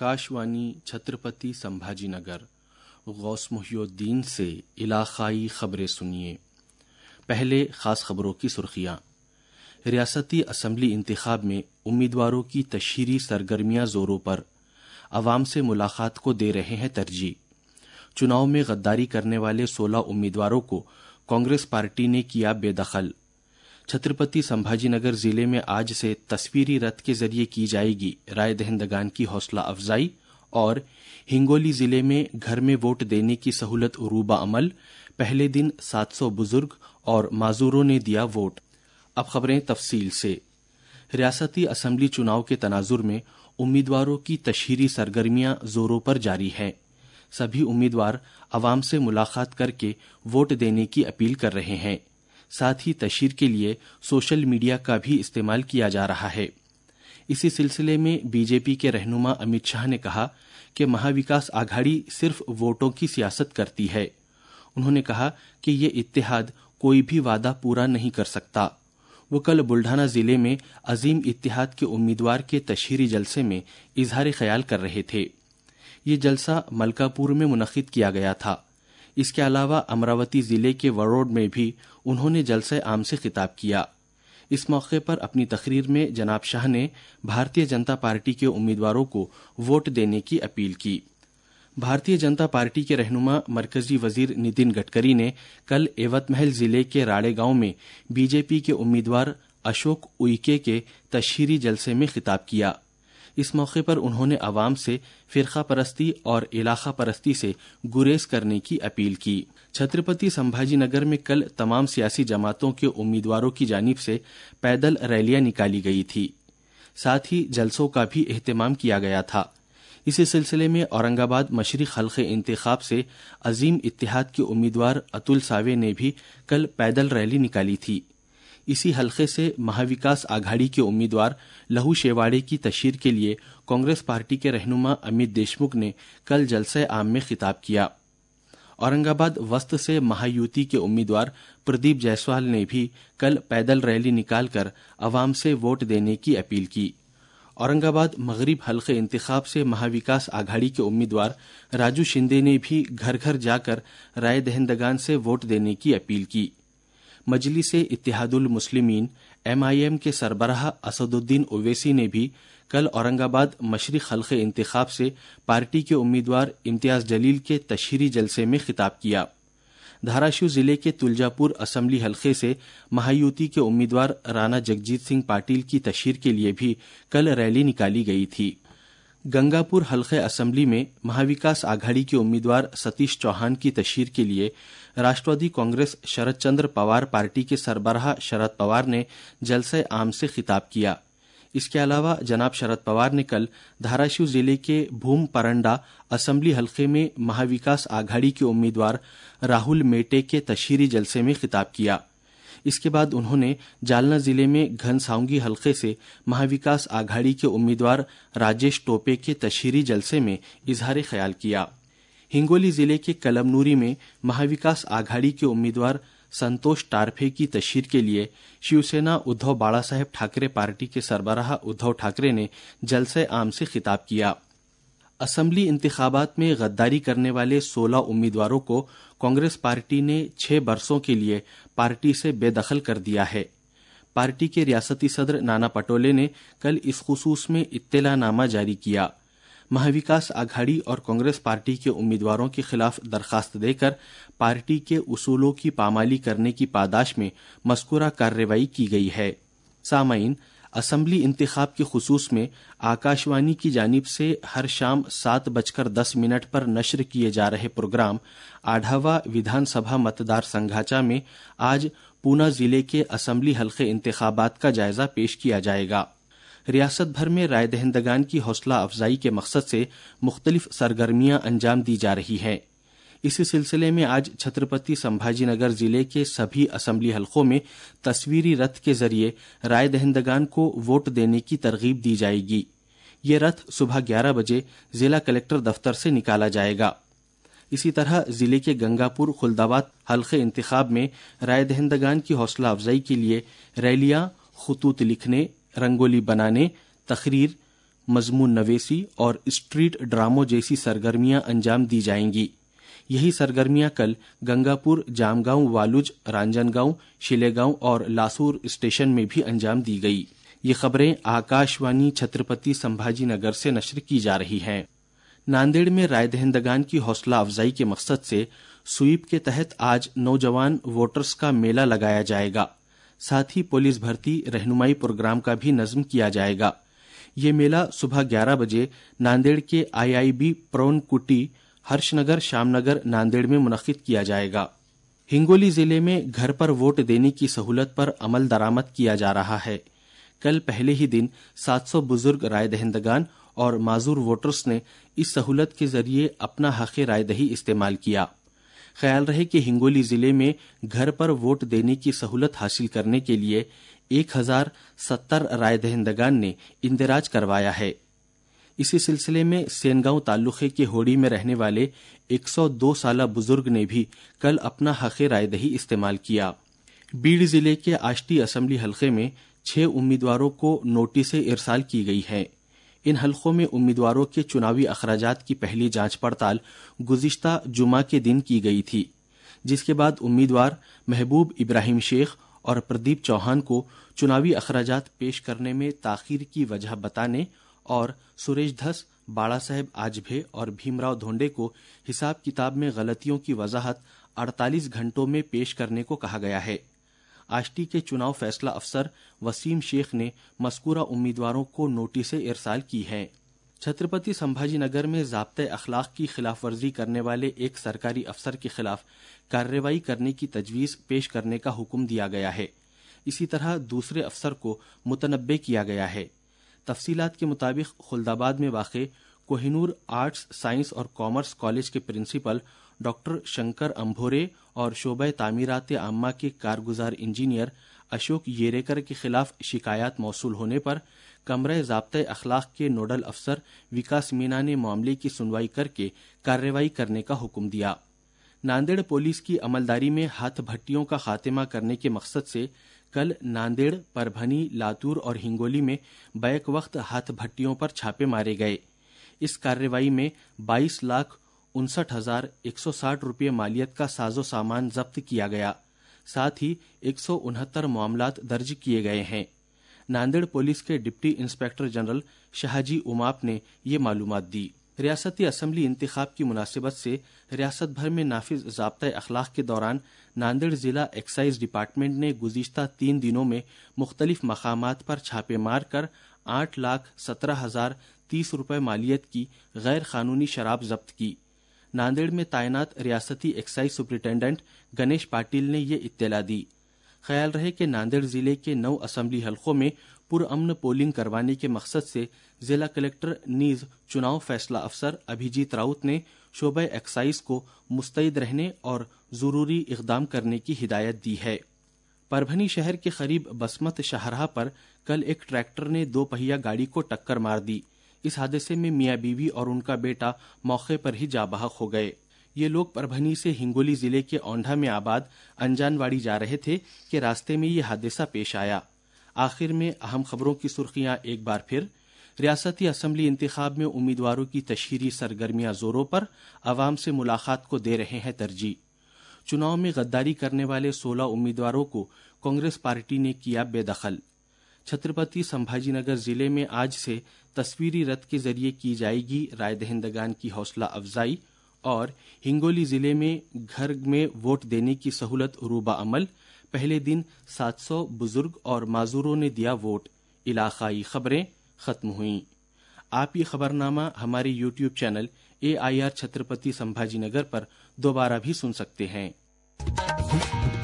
आकाशवाणी छत्रपति संभाजी नगर गौस मुहियुद्दीन से इलाकाई खबरें सुनिए। पहले खास खबरों की सुर्खियां। रियासती असम्बली इंतखाब में उम्मीदवारों की तशहीरी सरगर्मियां जोरों पर, अवाम से मुलाकात को दे रहे हैं तरजीह। चुनाव में गद्दारी करने वाले 16 उम्मीदवारों को कांग्रेस पार्टी ने किया बेदखल। छत्रपति संभाजीनगर जिले में आज से तस्वीरी रथ के जरिए की जाएगी राय दहिंदगान की हौसला अफजाई। और हिंगोली जिले में घर में वोट देने की सहूलत उरूबा अमल, पहले दिन 700 बुजुर्ग और माजूरों ने दिया वोट। अब खबरें तफसील से। रियासती असम्बली चुनाव के तनाजुर में उम्मीदवारों की तशहीरी सरगर्मियां जोरों पर जारी हैं। सभी उम्मीदवार अवाम से मुलाकात करके वोट देने की अपील कर रहे हैं। साथ ही तशहीर के लिए सोशल मीडिया का भी इस्तेमाल किया जा रहा है। इसी सिलसिले में बीजेपी के रहनुमा अमित शाह ने कहा कि महाविकास आघाड़ी सिर्फ वोटों की सियासत करती है। उन्होंने कहा कि ये इत्तेहाद कोई भी वादा पूरा नहीं कर सकता। वो कल बुल्ढाना जिले में अजीम इत्तेहाद के उम्मीदवार के तशहीरी जलसे में इजहार ख्याल कर रहे थे। ये जलसा मलकापुर में मुनक्किद किया गया था। इसके अलावा अमरावती जिले के वड़ोड़ में भी उन्होंने जलसे आम से खिताब किया। इस मौके पर अपनी तकरीर में जनाब शाह ने भारतीय जनता पार्टी के उम्मीदवारों को वोट देने की अपील की। भारतीय जनता पार्टी के रहनुमा मरकजी वजीर नितिन गडकरी ने कल एवतमहल जिले के राड़े गांव में बीजेपी के उम्मीदवार अशोक उइके के तशहीरी जलसे में खिताब किया। इस मौके पर उन्होंने अवाम से फिरका परस्ती और इलाका परस्ती से गुरेज करने की अपील की। छत्रपति संभाजीनगर में कल तमाम सियासी जमातों के उम्मीदवारों की जानिब से पैदल रैलियां निकाली गई थी। साथ ही जलसों का भी एहतमाम किया गया था। इसी सिलसिले में औरंगाबाद मशरिक हल्के इंतखाब से अजीम इत्तेहाद के उम्मीदवार अतुल सावे ने भी कल पैदल रैली निकाली थी। इसी हल्के से महाविकास आघाड़ी के उम्मीदवार लहू शेवाड़े की तशहीर के लिए कांग्रेस पार्टी के रहनुमा अमित देशमुख ने कल जलसे आम में खिताब किया। औरंगाबाद वस्त से महायुति के उम्मीदवार प्रदीप जायसवाल ने भी कल पैदल रैली निकालकर अवाम से वोट देने की अपील की। औरंगाबाद मगरिब हल्के इंतखाब से महाविकास आघाड़ी के उम्मीदवार राजू शिंदे ने भी घर घर जाकर राय दहिंदगान से वोट देने की अपील की। मजलिस इत्तेहादुल मुस्लिमीन MIM के सरबराह असदुद्दीन ओवैसी ने भी कल औरंगाबाद मशरिक हल्के इंतखाब से पार्टी के उम्मीदवार इम्तियाज जलील के तशहीरी जलसे में खिताब किया। धाराशिव जिले के तुलजापुर असम्बली हल्के से महायुति के उम्मीदवार राणा जगजीत सिंह पाटिल की तशहीर के लिए भी कल रैली निकाली गई थी। गंगापुर हल्के असम्बली में महाविकास आघाड़ी के उम्मीदवार सतीश चौहान की तशहीर के लिए राष्ट्रवादी कांग्रेस शरद चंद्र पवार पार्टी के सरबराह शरद पवार ने जलसे आम से खिताब किया। इसके अलावा जनाब शरद पवार ने कल धाराशिव जिले के भूम परंडा असम्बली हल्के में महाविकास आघाड़ी के उम्मीदवार राहुल मेटे के तशहीरी जलसे में खिताब किया। इसके बाद उन्होंने जालना जिले में घनसाउंगी हल्के से महाविकास आघाड़ी के उम्मीदवार राजेश टोपे के तशहीरी जलसे में इजहार ख्याल किया। हिंगोली जिले के कलमनूरी में महाविकास आघाड़ी के उम्मीदवार संतोष टारफे की तशहीर के लिए शिवसेना उद्धव बाला साहेब ठाकरे पार्टी के सरबराह उद्धव ठाकरे ने जलसे आम से खिताब किया। असम्बली इंतखाबात में गद्दारी करने वाले 16 उम्मीदवारों को कांग्रेस पार्टी ने 6 बरसों के लिए पार्टी से बेदखल कर दिया है। पार्टी के रियासती सदर नाना पटोले ने कल इस खुसूस में इत्तलानामा जारी किया। महाविकास आघाड़ी और कांग्रेस पार्टी के उम्मीदवारों के खिलाफ दरखास्त देकर पार्टी के उसूलों की पामाली करने की पादाश में मज़कूरा कार्रवाई की गई है। सामाईन, असम्बली इंतखाब के खुसूस में आकाशवाणी की जानिब से हर शाम 7:10 पर नश्र किए जा रहे प्रोग्राम आढ़ावा विधानसभा मतदार संघाचा में आज पूना जिले के असम्बली हल्के इंतखाबात का जायजा पेश किया जाएगा। रियासत भर में राय दहिंदगान की हौसला अफजाई के मकसद से मुख्तलिफ सरगर्मियां अंजाम दी जा रही हैं। इसी सिलसिले में आज छत्रपति संभाजीनगर जिले के सभी असम्बली हलकों में तस्वीरी रथ के जरिए राय दहिंदगान को वोट देने की तरगीब दी जाएगी। ये रथ सुबह 11 बजे जिला कलेक्टर दफ्तर से निकाला जाएगा। इसी तरह जिले के गंगापुर खुलदाबाद हल्के इंतखाब में राय दहिंदगान की हौसला अफजाई के लिए रैलियां, खुतूत लिखने, रंगोली बनाने, तकरीर, مضمون نویسی اور اسٹریٹ ڈراموں جیسی سرگرمیاں انجام دی جائیں گی۔ یہی سرگرمیاں کل گنگاپور، جام گاؤں، والوج، رانجن گاؤں، شیلے گاؤں اور لاسور اسٹیشن میں بھی انجام دی گئی۔ یہ خبریں آکاش وانی چھترپتی سمبھاجی نگر سے نشر کی جا رہی ہیں۔ ناندیڑ میں رائے دہندگان کی حوصلہ افزائی کے مقصد سے سویپ کے تحت آج نوجوان ووٹرز کا میلہ لگایا جائے گا۔ ساتھ ہی پولیس بھرتی رہنمائی پروگرام کا بھی نظم کیا جائے گا۔ یہ میلہ صبح 11 بجے ناندیڑ کے IIB پرون کٹی، ہرش نگر، شام نگر، ناندیڑ میں منعقد کیا جائے گا۔ ہنگولی ضلع میں گھر پر ووٹ دینے کی سہولت پر عمل درآمد کیا جا رہا ہے۔ کل پہلے ہی دن 700 بزرگ رائے دہندگان اور معذور ووٹرز نے اس سہولت کے ذریعے اپنا حق رائے دہی استعمال کیا۔ خیال رہے کہ ہنگولی ضلع میں گھر پر ووٹ دینے کی سہولت حاصل کرنے کے لیے 1070 رائے دہندگان نے اندراج کروایا ہے۔ اسی سلسلے میں سین گاؤں تعلقے کے ہوڑی میں رہنے والے 102 سالہ بزرگ نے بھی کل اپنا حق رائے دہی استعمال کیا۔ بیڑ ضلع کے آشٹی اسمبلی حلقے میں 6 امیدواروں کو نوٹسیں ارسال کی گئی ہیں۔ ان حلقوں میں امیدواروں کے چناوی اخراجات کی پہلی جانچ پڑتال گزشتہ جمعہ کے دن کی گئی تھی، جس کے بعد امیدوار محبوب ابراہیم شیخ اور پردیپ چوہان کو چناوی اخراجات پیش کرنے میں تاخیر کی وجہ بتانے اور سریش دھس، باڑا صاحب آجبھے اور بھیم راؤ دھونڈے کو حساب کتاب میں غلطیوں کی وضاحت 48 گھنٹوں میں پیش کرنے کو کہا گیا ہے۔ آشٹی کے چناؤ فیصلہ افسر وسیم شیخ نے مذکورہ امیدواروں کو نوٹسیں ارسال کی ہیں۔ چھترپتی سمبھاجی نگر میں ضابطۂ اخلاق کی خلاف ورزی کرنے والے ایک سرکاری افسر کے خلاف کارروائی کرنے کی تجویز پیش کرنے کا حکم دیا گیا ہے۔ اسی طرح دوسرے افسر کو متنبع کیا گیا ہے۔ تفصیلات کے مطابق خلدآباد میں واقع کوہ نور آرٹس، سائنس اور کامرس کالج کے پرنسپل ڈاکٹر شنکر امبھورے اور شعبہ تعمیرات عامہ کے کارگزار انجینئر اشوک یریکر کے خلاف شکایات موصول ہونے پر کمرہ ضابطۂ اخلاق کے نوڈل افسر وکاس مینا نے معاملے کی سنوائی کر کے کارروائی کرنے کا حکم دیا۔ ناندیڑ پولیس کی عملداری میں ہاتھ بھٹیوں کا خاتمہ کرنے کے مقصد سے کل ناندیڑ، پربھنی، لاتور اور ہنگولی میں بیک وقت ہاتھ بھٹیوں پر چھاپے مارے گئے۔ اس کارروائی میں 22,59,160 روپے مالیت کا ساز و سامان ضبط کیا گیا۔ ساتھ ہی 169 معاملات درج کیے گئے ہیں۔ ناندیڑ پولیس کے deputy inspector general Shahaji Umap نے یہ معلومات دی۔ ریاستی اسمبلی انتخاب کی مناسبت سے ریاست بھر میں نافذ ضابطۂ اخلاق کے دوران ناندیڑ ضلع ایکسائز ڈپارٹمنٹ نے گزشتہ 3 دنوں میں مختلف مقامات پر چھاپے مار کر 8,17,030 روپے مالیت کی غیر قانونی شراب ضبط کی۔ ناندیڑ میں تعینات ریاستی ایکسائز سپرنٹینڈنٹ گنیش پاٹل نے یہ اطلاع دی۔ خیال رہے کہ ناندیڑ ضلع کے 9 اسمبلی حلقوں میں پرامن پولنگ کروانے کے مقصد سے ضلع کلکٹر نیز چناؤ فیصلہ افسر ابھیجیت راؤت نے شعبہ ایکسائز کو مستعد رہنے اور ضروری اقدام کرنے کی ہدایت دی ہے۔ پربھنی شہر کے قریب بسمت شاہراہ پر کل ایک ٹریکٹر نے 2 پہیہ گاڑی کو ٹکر مار دی۔ اس حادثے میں میاں بیوی اور ان کا بیٹا موقع پر ہی جاں بحق ہو گئے۔ یہ لوگ پربھنی سے ہنگولی ضلع کے اونڈھا میں آباد انجان واڑی جا رہے تھے کہ راستے میں یہ حادثہ پیش آیا۔ آخر میں اہم خبروں کی سرخیاں ایک بار پھر۔ ریاستی اسمبلی انتخاب میں امیدواروں کی تشہیری سرگرمیاں زوروں پر، عوام سے ملاقات کو دے رہے ہیں ترجیح۔ چناؤ میں غداری کرنے والے 16 امیدواروں کو کانگریس پارٹی نے کیا بے دخل۔ چھترپتی سمبھاجی نگر ضلع میں آج سے تصویری رتھ کے ذریعے کی جائے گی رائے دہندگان کی حوصلہ افزائی، اور ہنگولی ضلع میں گھر میں ووٹ دینے کی سہولت روبہ عمل۔ پہلے دن 700 بزرگ اور معذوروں نے دیا ووٹ۔ علاقائی خبریں ختم ہوئیں۔ آپ یہ خبرنامہ ہمارے YouTube channel AIR Chhatrapati Sambhaji Nagar پر دوبارہ بھی سن سکتے ہیں۔